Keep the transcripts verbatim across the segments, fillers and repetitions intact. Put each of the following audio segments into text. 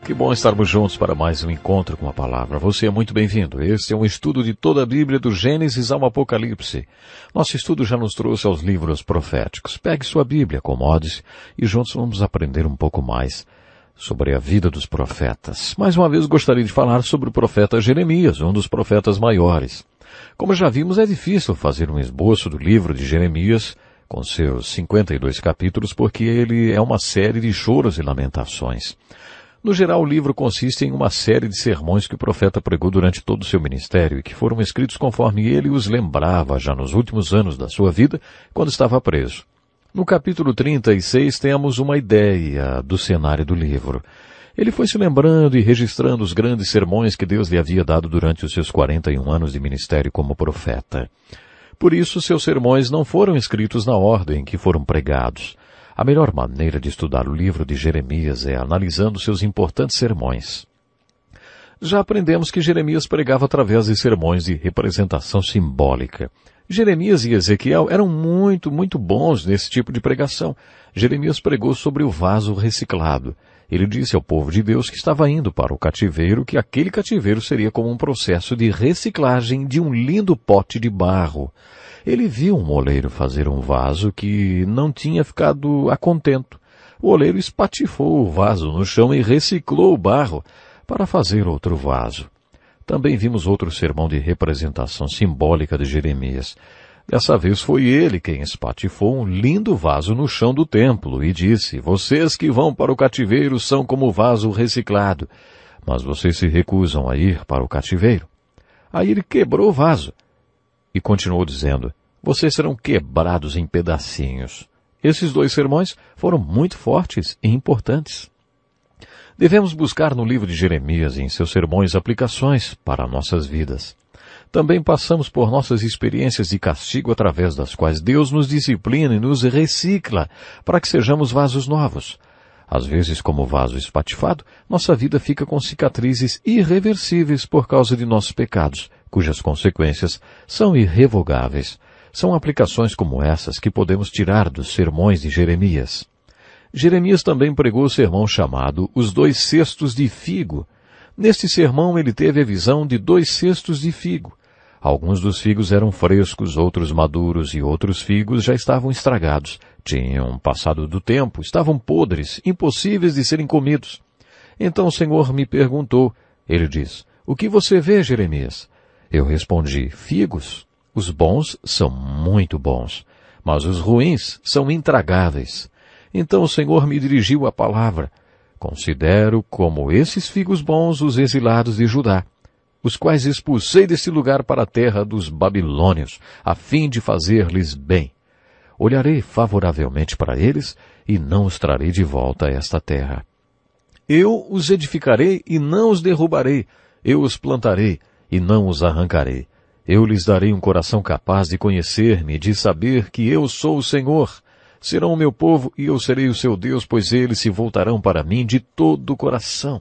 Que bom estarmos juntos para mais um encontro com a palavra. Você é muito bem-vindo. Este é um estudo de toda a Bíblia, do Gênesis ao Apocalipse. Nosso estudo já nos trouxe aos livros proféticos. Pegue sua Bíblia, acomode-se e juntos vamos aprender um pouco mais sobre a vida dos profetas. Mais uma vez gostaria de falar sobre o profeta Jeremias, um dos profetas maiores. Como já vimos, é difícil fazer um esboço do livro de Jeremias com seus cinquenta e dois capítulos, porque ele é uma série de choros e lamentações. No geral, o livro consiste em uma série de sermões que o profeta pregou durante todo o seu ministério e que foram escritos conforme ele os lembrava já nos últimos anos da sua vida, quando estava preso. No capítulo trinta e seis temos uma ideia do cenário do livro. Ele foi se lembrando e registrando os grandes sermões que Deus lhe havia dado durante os seus quarenta e um anos de ministério como profeta. Por isso, seus sermões não foram escritos na ordem em que foram pregados. A melhor maneira de estudar o livro de Jeremias é analisando seus importantes sermões. Já aprendemos que Jeremias pregava através de sermões de representação simbólica. Jeremias e Ezequiel eram muito, muito bons nesse tipo de pregação. Jeremias pregou sobre o vaso reciclado. Ele disse ao povo de Deus que estava indo para o cativeiro, que aquele cativeiro seria como um processo de reciclagem de um lindo pote de barro. Ele viu um oleiro fazer um vaso que não tinha ficado a contento. O oleiro espatifou o vaso no chão e reciclou o barro para fazer outro vaso. Também vimos outro sermão de representação simbólica de Jeremias. Dessa vez foi ele quem espatifou um lindo vaso no chão do templo e disse: "Vocês que vão para o cativeiro são como vaso reciclado, mas vocês se recusam a ir para o cativeiro." Aí ele quebrou o vaso e continuou dizendo: "Vocês serão quebrados em pedacinhos." Esses dois sermões foram muito fortes e importantes. Devemos buscar no livro de Jeremias e em seus sermões aplicações para nossas vidas. Também passamos por nossas experiências de castigo através das quais Deus nos disciplina e nos recicla para que sejamos vasos novos. Às vezes, como vaso espatifado, nossa vida fica com cicatrizes irreversíveis por causa de nossos pecados, cujas consequências são irrevogáveis. São aplicações como essas que podemos tirar dos sermões de Jeremias. Jeremias também pregou o sermão chamado Os Dois Cestos de Figo. Neste sermão ele teve a visão de dois cestos de figo. Alguns dos figos eram frescos, outros maduros e outros figos já estavam estragados. Tinham passado do tempo, estavam podres, impossíveis de serem comidos. Então o Senhor me perguntou. Ele diz: "O que você vê, Jeremias?" Eu respondi: "Figos. Os bons são muito bons, mas os ruins são intragáveis." Então o Senhor me dirigiu a palavra: "Considero como esses figos bons os exilados de Judá, os quais expulsei deste lugar para a terra dos babilônios, a fim de fazer-lhes bem. Olharei favoravelmente para eles e não os trarei de volta a esta terra. Eu os edificarei e não os derrubarei, eu os plantarei e não os arrancarei. Eu lhes darei um coração capaz de conhecer-me e de saber que eu sou o Senhor. Serão o meu povo e eu serei o seu Deus, pois eles se voltarão para mim de todo o coração.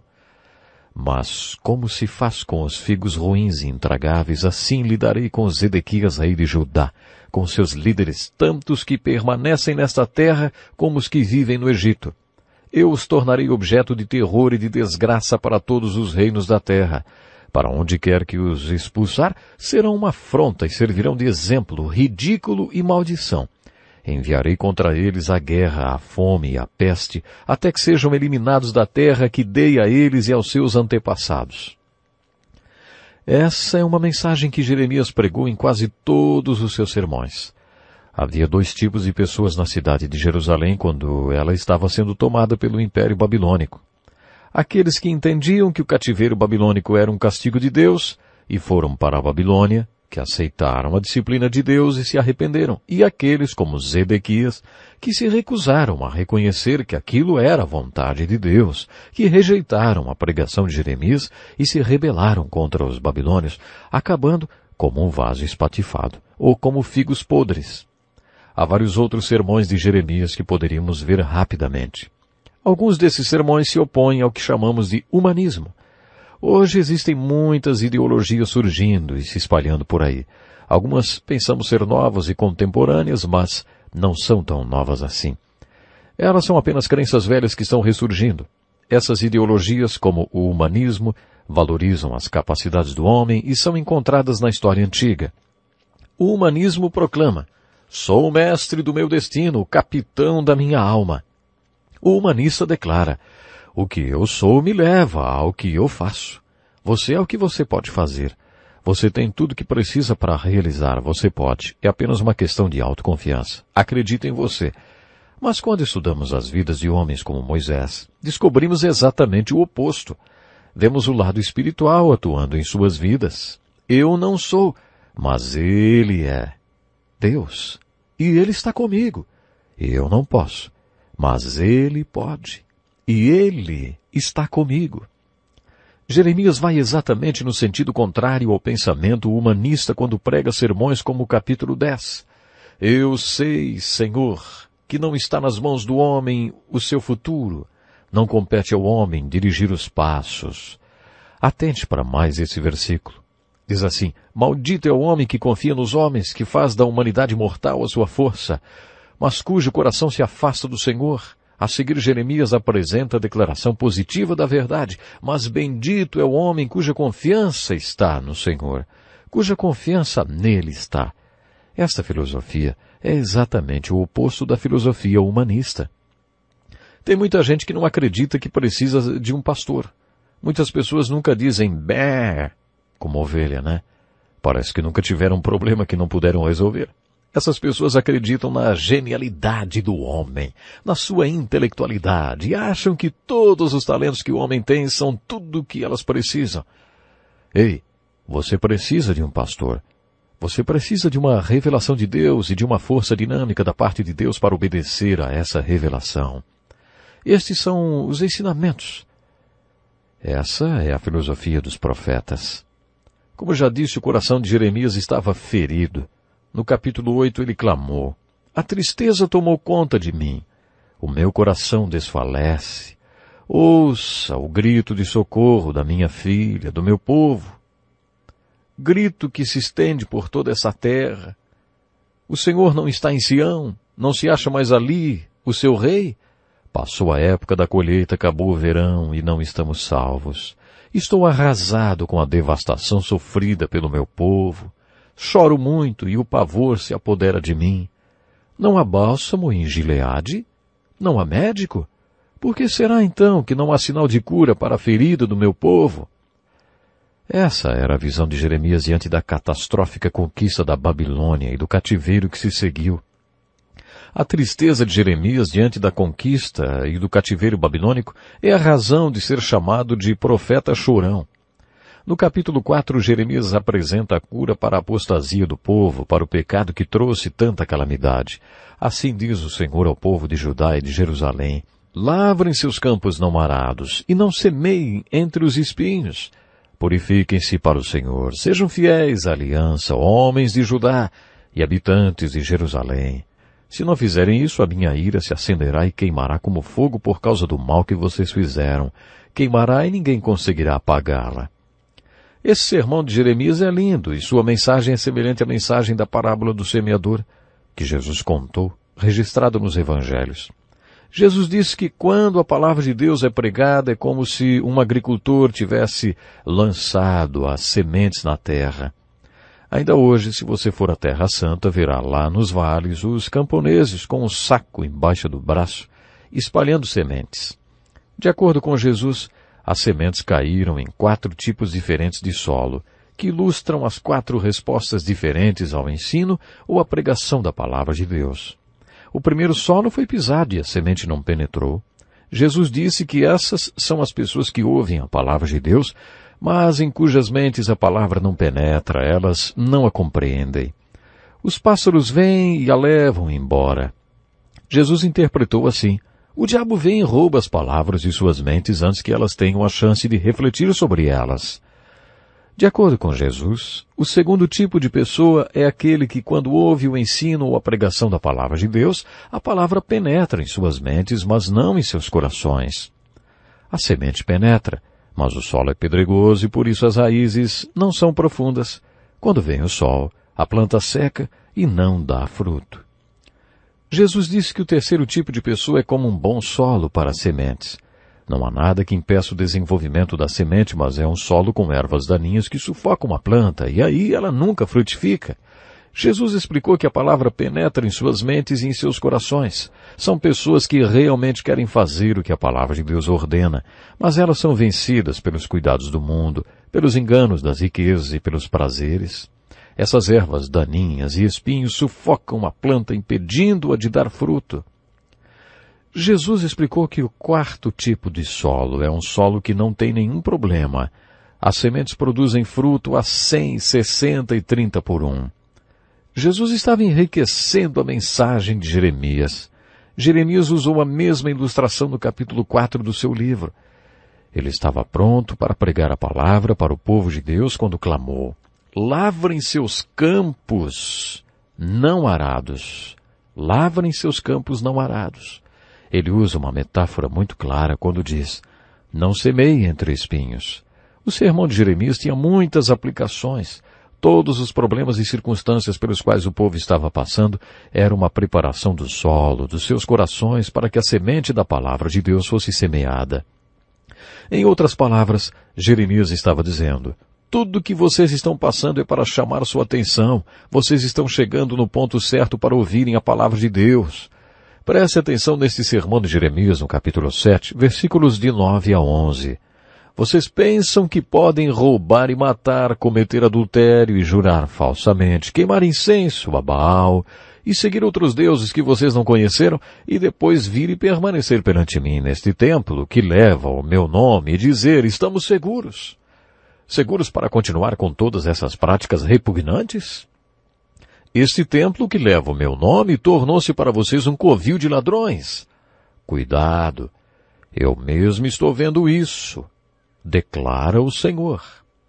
Mas como se faz com os figos ruins e intragáveis, assim lidarei com os Zedequias, rei de Judá, com seus líderes, tantos que permanecem nesta terra como os que vivem no Egito. Eu os tornarei objeto de terror e de desgraça para todos os reinos da terra. Para onde quer que os expulsar, serão uma afronta e servirão de exemplo, ridículo e maldição. Enviarei contra eles a guerra, a fome e a peste, até que sejam eliminados da terra que dei a eles e aos seus antepassados." Essa é uma mensagem que Jeremias pregou em quase todos os seus sermões. Havia dois tipos de pessoas na cidade de Jerusalém quando ela estava sendo tomada pelo Império Babilônico. Aqueles que entendiam que o cativeiro babilônico era um castigo de Deus e foram para a Babilônia, que aceitaram a disciplina de Deus e se arrependeram, e aqueles, como Zedequias, que se recusaram a reconhecer que aquilo era a vontade de Deus, que rejeitaram a pregação de Jeremias e se rebelaram contra os babilônios, acabando como um vaso espatifado, ou como figos podres. Há vários outros sermões de Jeremias que poderíamos ver rapidamente. Alguns desses sermões se opõem ao que chamamos de humanismo. Hoje existem muitas ideologias surgindo e se espalhando por aí. Algumas pensamos ser novas e contemporâneas, mas não são tão novas assim. Elas são apenas crenças velhas que estão ressurgindo. Essas ideologias, como o humanismo, valorizam as capacidades do homem e são encontradas na história antiga. O humanismo proclama: sou o mestre do meu destino, o capitão da minha alma. O humanista declara: o que eu sou me leva ao que eu faço. Você é o que você pode fazer. Você tem tudo que precisa para realizar. Você pode. É apenas uma questão de autoconfiança. Acredita em você. Mas quando estudamos as vidas de homens como Moisés, descobrimos exatamente o oposto. Vemos o lado espiritual atuando em suas vidas. Eu não sou, mas Ele é Deus. E Ele está comigo. Eu não posso, mas Ele pode. E Ele está comigo. Jeremias vai exatamente no sentido contrário ao pensamento humanista quando prega sermões como o capítulo dez. Eu sei, Senhor, que não está nas mãos do homem o seu futuro. Não compete ao homem dirigir os passos. Atente para mais esse versículo. Diz assim: maldito é o homem que confia nos homens, que faz da humanidade mortal a sua força, mas cujo coração se afasta do Senhor. A seguir, Jeremias apresenta a declaração positiva da verdade. Mas bendito é o homem cuja confiança está no Senhor, cuja confiança nele está. Esta filosofia é exatamente o oposto da filosofia humanista. Tem muita gente que não acredita que precisa de um pastor. Muitas pessoas nunca dizem bé, como ovelha, né? Parece que nunca tiveram um problema que não puderam resolver. Essas pessoas acreditam na genialidade do homem, na sua intelectualidade, e acham que todos os talentos que o homem tem são tudo o que elas precisam. Ei, você precisa de um pastor. Você precisa de uma revelação de Deus e de uma força dinâmica da parte de Deus para obedecer a essa revelação. Estes são os ensinamentos. Essa é a filosofia dos profetas. Como já disse, o coração de Jeremias estava ferido. No capítulo oito ele clamou: a tristeza tomou conta de mim. O meu coração desfalece. Ouça o grito de socorro da minha filha, do meu povo. Grito que se estende por toda essa terra. O Senhor não está em Sião, não se acha mais ali, o seu rei. Passou a época da colheita, acabou o verão e não estamos salvos. Estou arrasado com a devastação sofrida pelo meu povo. Choro muito e o pavor se apodera de mim. Não há bálsamo em Gileade? Não há médico? Por que será então que não há sinal de cura para a ferida do meu povo? Essa era a visão de Jeremias diante da catastrófica conquista da Babilônia e do cativeiro que se seguiu. A tristeza de Jeremias diante da conquista e do cativeiro babilônico é a razão de ser chamado de profeta chorão. No capítulo quatro, Jeremias apresenta a cura para a apostasia do povo, para o pecado que trouxe tanta calamidade. Assim diz o Senhor ao povo de Judá e de Jerusalém: lavrem seus campos não arados, e não semeiem entre os espinhos. Purifiquem-se para o Senhor, sejam fiéis à aliança, homens de Judá e habitantes de Jerusalém. Se não fizerem isso, a minha ira se acenderá e queimará como fogo por causa do mal que vocês fizeram. Queimará e ninguém conseguirá apagá-la. Esse sermão de Jeremias é lindo e sua mensagem é semelhante à mensagem da parábola do semeador, que Jesus contou, registrada nos evangelhos. Jesus disse que quando a palavra de Deus é pregada é como se um agricultor tivesse lançado as sementes na terra. Ainda hoje, se você for à Terra Santa, verá lá nos vales os camponeses com um saco embaixo do braço, espalhando sementes. De acordo com Jesus, as sementes caíram em quatro tipos diferentes de solo, que ilustram as quatro respostas diferentes ao ensino ou à pregação da palavra de Deus. O primeiro solo foi pisado e a semente não penetrou. Jesus disse que essas são as pessoas que ouvem a palavra de Deus, mas em cujas mentes a palavra não penetra, elas não a compreendem. Os pássaros vêm e a levam embora. Jesus interpretou assim: o diabo vem e rouba as palavras de suas mentes antes que elas tenham a chance de refletir sobre elas. De acordo com Jesus, o segundo tipo de pessoa é aquele que, quando ouve o ensino ou a pregação da palavra de Deus, a palavra penetra em suas mentes, mas não em seus corações. A semente penetra, mas o solo é pedregoso e por isso as raízes não são profundas. Quando vem o sol, a planta seca e não dá fruto. Jesus disse que o terceiro tipo de pessoa é como um bom solo para as sementes. Não há nada que impeça o desenvolvimento da semente, mas é um solo com ervas daninhas que sufocam a planta, e aí ela nunca frutifica. Jesus explicou que a palavra penetra em suas mentes e em seus corações. São pessoas que realmente querem fazer o que a palavra de Deus ordena, mas elas são vencidas pelos cuidados do mundo, pelos enganos das riquezas e pelos prazeres. Essas ervas daninhas e espinhos sufocam a planta, impedindo-a de dar fruto. Jesus explicou que o quarto tipo de solo é um solo que não tem nenhum problema. As sementes produzem fruto a cem, sessenta e trinta por um. Jesus estava enriquecendo a mensagem de Jeremias. Jeremias usou a mesma ilustração no capítulo quatro do seu livro. Ele estava pronto para pregar a palavra para o povo de Deus quando clamou: lavrem seus campos não arados. Lavrem seus campos não arados. Ele usa uma metáfora muito clara quando diz: não semeie entre espinhos. O sermão de Jeremias tinha muitas aplicações. Todos os problemas e circunstâncias pelos quais o povo estava passando eram uma preparação do solo, dos seus corações, para que a semente da palavra de Deus fosse semeada. Em outras palavras, Jeremias estava dizendo: tudo o que vocês estão passando é para chamar sua atenção. Vocês estão chegando no ponto certo para ouvirem a palavra de Deus. Preste atenção neste sermão de Jeremias, no capítulo sete, versículos de nove a onze. Vocês pensam que podem roubar e matar, cometer adultério e jurar falsamente, queimar incenso a Baal e seguir outros deuses que vocês não conheceram e depois vir e permanecer perante mim neste templo que leva o meu nome e dizer: estamos seguros. Seguros para continuar com todas essas práticas repugnantes? Este templo que leva o meu nome tornou-se para vocês um covil de ladrões. Cuidado, eu mesmo estou vendo isso, declara o Senhor.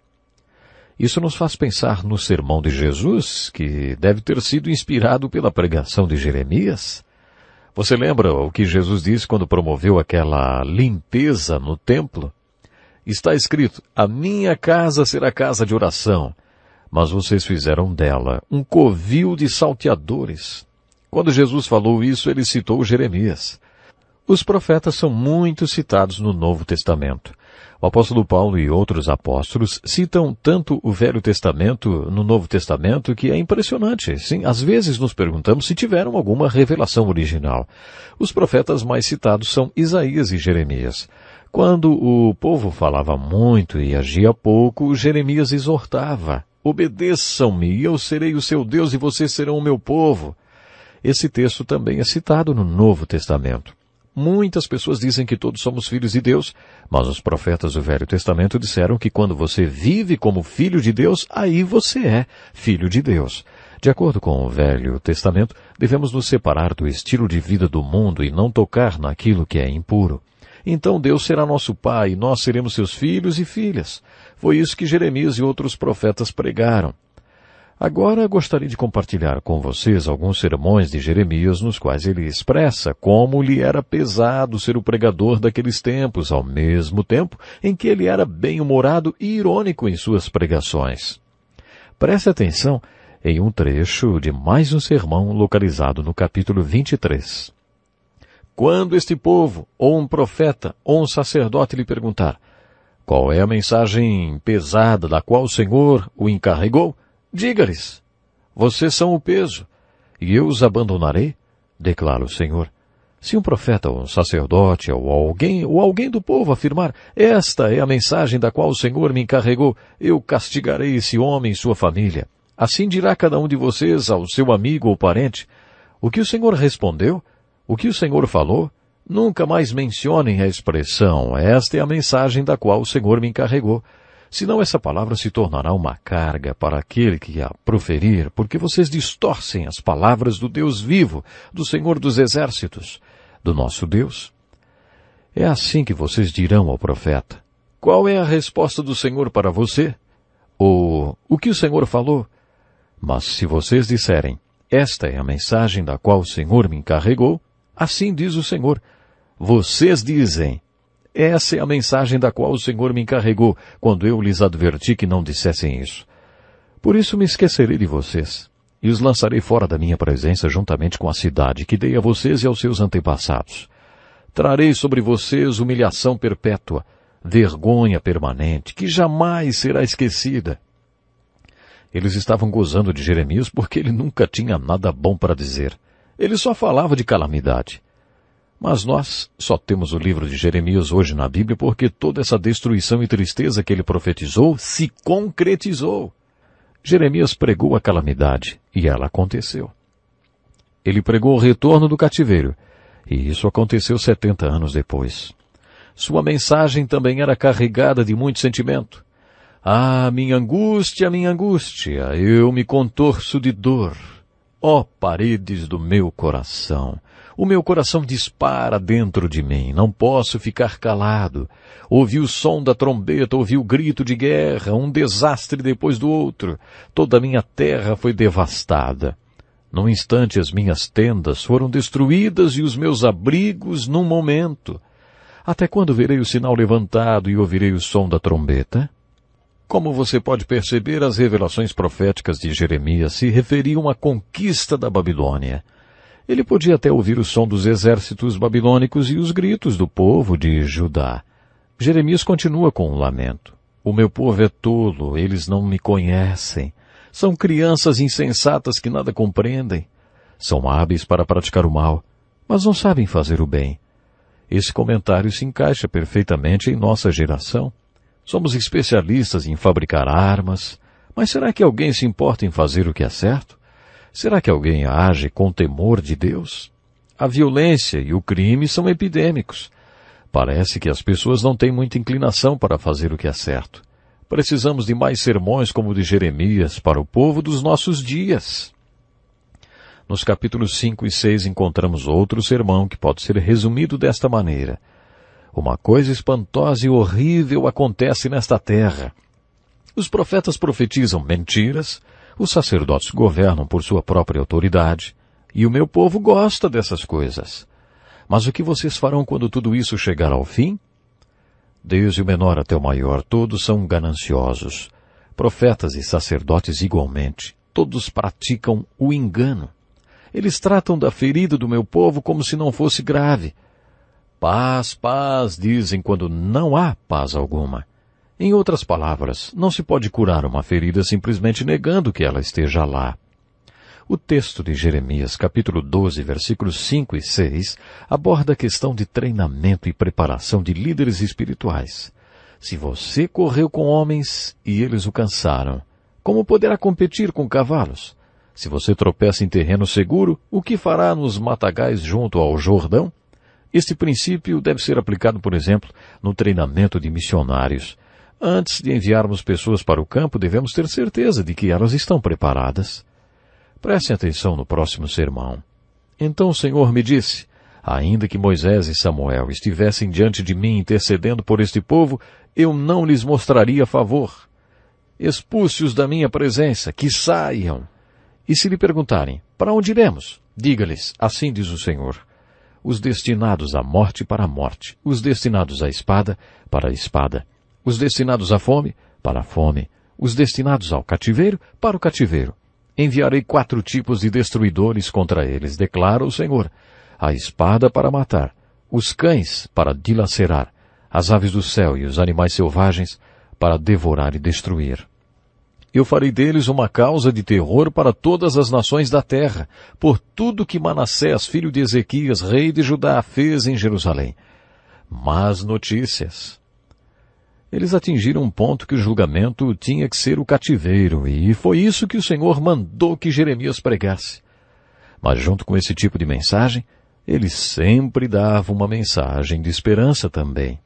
Isso nos faz pensar no sermão de Jesus, que deve ter sido inspirado pela pregação de Jeremias. Você lembra o que Jesus disse quando promoveu aquela limpeza no templo? Está escrito: a minha casa será casa de oração, mas vocês fizeram dela um covil de salteadores. Quando Jesus falou isso, ele citou Jeremias. Os profetas são muito citados no Novo Testamento. O apóstolo Paulo e outros apóstolos citam tanto o Velho Testamento no Novo Testamento que é impressionante. Sim, às vezes nos perguntamos se tiveram alguma revelação original. Os profetas mais citados são Isaías e Jeremias. Quando o povo falava muito e agia pouco, Jeremias exortava: obedeçam-me e eu serei o seu Deus e vocês serão o meu povo. Esse texto também é citado no Novo Testamento. Muitas pessoas dizem que todos somos filhos de Deus, mas os profetas do Velho Testamento disseram que quando você vive como filho de Deus, aí você é filho de Deus. De acordo com o Velho Testamento, devemos nos separar do estilo de vida do mundo e não tocar naquilo que é impuro. Então Deus será nosso Pai e nós seremos seus filhos e filhas. Foi isso que Jeremias e outros profetas pregaram. Agora gostaria de compartilhar com vocês alguns sermões de Jeremias nos quais ele expressa como lhe era pesado ser o pregador daqueles tempos, ao mesmo tempo em que ele era bem-humorado e irônico em suas pregações. Preste atenção em um trecho de mais um sermão localizado no capítulo vinte e três. Quando este povo, ou um profeta, ou um sacerdote lhe perguntar: qual é a mensagem pesada da qual o Senhor o encarregou? Diga-lhes: vocês são o peso, e eu os abandonarei, declara o Senhor. Se um profeta ou um sacerdote ou alguém, ou alguém do povo afirmar: esta é a mensagem da qual o Senhor me encarregou, eu castigarei esse homem e sua família. Assim dirá cada um de vocês ao seu amigo ou parente: o que o Senhor respondeu? O que o Senhor falou? Nunca mais mencionem a expressão: esta é a mensagem da qual o Senhor me encarregou. Senão essa palavra se tornará uma carga para aquele que a proferir, porque vocês distorcem as palavras do Deus vivo, do Senhor dos Exércitos, do nosso Deus. É assim que vocês dirão ao profeta: qual é a resposta do Senhor para você? Ou o que o Senhor falou? Mas se vocês disserem: esta é a mensagem da qual o Senhor me encarregou, assim diz o Senhor. Vocês dizem: essa é a mensagem da qual o Senhor me encarregou, quando eu lhes adverti que não dissessem isso. Por isso me esquecerei de vocês, e os lançarei fora da minha presença juntamente com a cidade que dei a vocês e aos seus antepassados. Trarei sobre vocês humilhação perpétua, vergonha permanente, que jamais será esquecida. Eles estavam gozando de Jeremias porque ele nunca tinha nada bom para dizer. Ele só falava de calamidade. Mas nós só temos o livro de Jeremias hoje na Bíblia porque toda essa destruição e tristeza que ele profetizou se concretizou. Jeremias pregou a calamidade e ela aconteceu. Ele pregou o retorno do cativeiro e isso aconteceu setenta anos depois. Sua mensagem também era carregada de muito sentimento. Ah, minha angústia, minha angústia, eu me contorço de dor. Ó paredes do meu coração, o meu coração dispara dentro de mim, não posso ficar calado. Ouvi o som da trombeta, ouvi o grito de guerra, um desastre depois do outro. Toda a minha terra foi devastada. Num instante as minhas tendas foram destruídas e os meus abrigos num momento. Até quando verei o sinal levantado e ouvirei o som da trombeta? Como você pode perceber, as revelações proféticas de Jeremias se referiam à conquista da Babilônia. Ele podia até ouvir o som dos exércitos babilônicos e os gritos do povo de Judá. Jeremias continua com um lamento. O meu povo é tolo, eles não me conhecem. São crianças insensatas que nada compreendem. São hábeis para praticar o mal, mas não sabem fazer o bem. Esse comentário se encaixa perfeitamente em nossa geração. Somos especialistas em fabricar armas, mas será que alguém se importa em fazer o que é certo? Será que alguém age com temor de Deus? A violência e o crime são epidêmicos. Parece que as pessoas não têm muita inclinação para fazer o que é certo. Precisamos de mais sermões como o de Jeremias para o povo dos nossos dias. Nos capítulos cinco e seis encontramos outro sermão que pode ser resumido desta maneira. Uma coisa espantosa e horrível acontece nesta terra. Os profetas profetizam mentiras, os sacerdotes governam por sua própria autoridade, e o meu povo gosta dessas coisas. Mas o que vocês farão quando tudo isso chegar ao fim? Desde o menor até o maior, todos são gananciosos. Profetas e sacerdotes igualmente, todos praticam o engano. Eles tratam da ferida do meu povo como se não fosse grave. Paz, paz, dizem quando não há paz alguma. Em outras palavras, não se pode curar uma ferida simplesmente negando que ela esteja lá. O texto de Jeremias, capítulo doze, versículos cinco e seis, aborda a questão de treinamento e preparação de líderes espirituais. Se você correu com homens e eles o cansaram, como poderá competir com cavalos? Se você tropeça em terreno seguro, o que fará nos matagais junto ao Jordão? Este princípio deve ser aplicado, por exemplo, no treinamento de missionários. Antes de enviarmos pessoas para o campo, devemos ter certeza de que elas estão preparadas. Prestem atenção no próximo sermão. Então o Senhor me disse, ainda que Moisés e Samuel estivessem diante de mim intercedendo por este povo, eu não lhes mostraria favor. Expulse-os da minha presença, que saiam. E se lhe perguntarem, para onde iremos? Diga-lhes, assim diz o Senhor. Os destinados à morte para a morte, os destinados à espada para a espada, os destinados à fome para a fome, os destinados ao cativeiro para o cativeiro. Enviarei quatro tipos de destruidores contra eles, declara o Senhor. A espada para matar, os cães para dilacerar, as aves do céu e os animais selvagens para devorar e destruir. Eu farei deles uma causa de terror para todas as nações da terra, por tudo que Manassés, filho de Ezequias, rei de Judá, fez em Jerusalém. Más notícias. Eles atingiram um ponto que o julgamento tinha que ser o cativeiro, e foi isso que o Senhor mandou que Jeremias pregasse. Mas junto com esse tipo de mensagem, ele sempre dava uma mensagem de esperança também.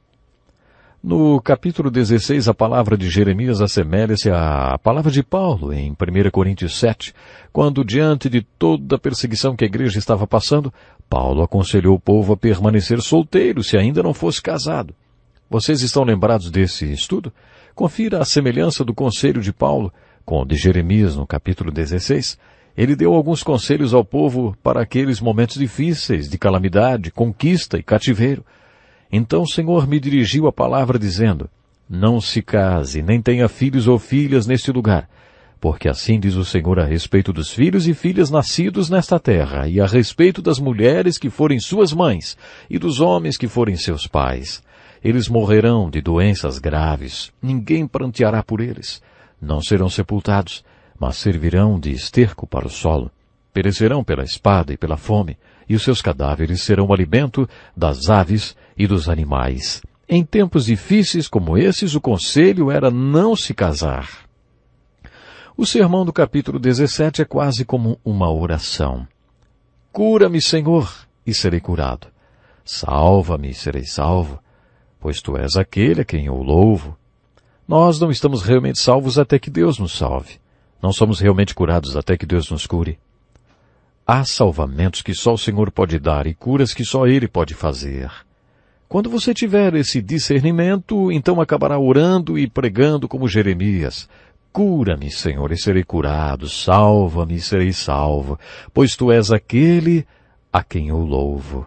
No capítulo dezesseis, a palavra de Jeremias assemelha-se à palavra de Paulo em primeira Coríntios sete, quando, diante de toda a perseguição que a igreja estava passando, Paulo aconselhou o povo a permanecer solteiro se ainda não fosse casado. Vocês estão lembrados desse estudo? Confira a semelhança do conselho de Paulo com o de Jeremias no capítulo dezesseis. Ele deu alguns conselhos ao povo para aqueles momentos difíceis de calamidade, conquista e cativeiro. Então o Senhor me dirigiu a palavra dizendo, não se case, nem tenha filhos ou filhas neste lugar, Porque assim diz o Senhor a respeito dos filhos e filhas nascidos nesta terra, e a respeito das mulheres que forem suas mães, e dos homens que forem seus pais. Eles morrerão de doenças graves, ninguém pranteará por eles. Não serão sepultados, mas servirão de esterco para o solo. Perecerão pela espada e pela fome, e os seus cadáveres serão alimento das aves e dos animais. Em tempos difíceis como esses, o conselho era não se casar. O sermão do capítulo dezessete é quase como uma oração. Cura-me, Senhor, e serei curado. Salva-me e serei salvo, pois Tu és aquele a quem eu louvo. Nós não estamos realmente salvos até que Deus nos salve. Não somos realmente curados até que Deus nos cure. Há salvamentos que só o Senhor pode dar e curas que só Ele pode fazer. Quando você tiver esse discernimento, então acabará orando e pregando como Jeremias. Cura-me, Senhor, e serei curado. Salva-me e serei salvo, pois Tu és aquele a quem eu louvo.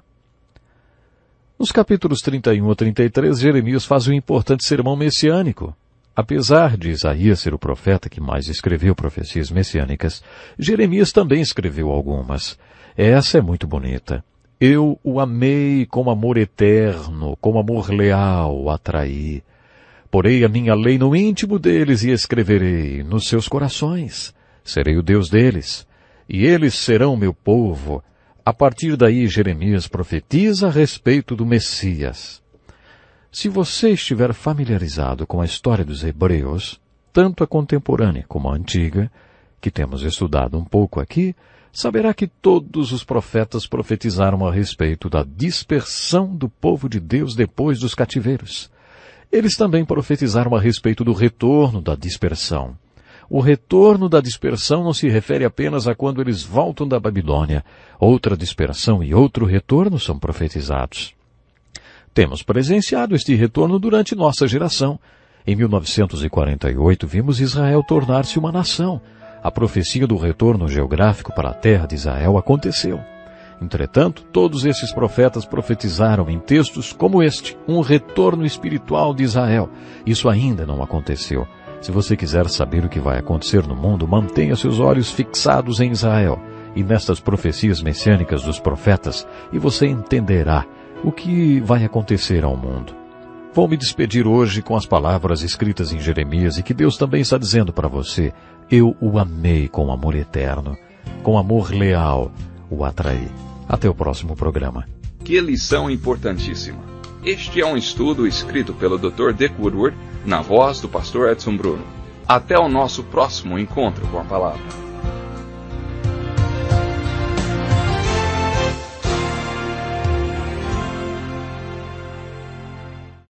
Nos capítulos trinta e um a trinta e três, Jeremias faz um importante sermão messiânico. Apesar de Isaías ser o profeta que mais escreveu profecias messiânicas, Jeremias também escreveu algumas. Essa é muito bonita. Eu o amei com amor eterno, com amor leal o atraí. Porei a minha lei no íntimo deles e escreverei nos seus corações. Serei o Deus deles, e eles serão meu povo. A partir daí, Jeremias profetiza a respeito do Messias. Se você estiver familiarizado com a história dos hebreus, tanto a contemporânea como a antiga, que temos estudado um pouco aqui, saberá que todos os profetas profetizaram a respeito da dispersão do povo de Deus depois dos cativeiros. Eles também profetizaram a respeito do retorno da dispersão. O retorno da dispersão não se refere apenas a quando eles voltam da Babilônia. Outra dispersão e outro retorno são profetizados. Temos presenciado este retorno durante nossa geração. Em mil novecentos e quarenta e oito, vimos Israel tornar-se uma nação. A profecia do retorno geográfico para a terra de Israel aconteceu. Entretanto, todos esses profetas profetizaram em textos como este, um retorno espiritual de Israel. Isso ainda não aconteceu. Se você quiser saber o que vai acontecer no mundo, mantenha seus olhos fixados em Israel e nestas profecias messiânicas dos profetas, e você entenderá o que vai acontecer ao mundo. Vou me despedir hoje com as palavras escritas em Jeremias e que Deus também está dizendo para você. Eu o amei com amor eterno, com amor leal o atraí. Até o próximo programa. Que lição importantíssima! Este é um estudo escrito pelo doutor Dick Woodward, na voz do pastor Edson Bruno. Até o nosso próximo encontro com a palavra.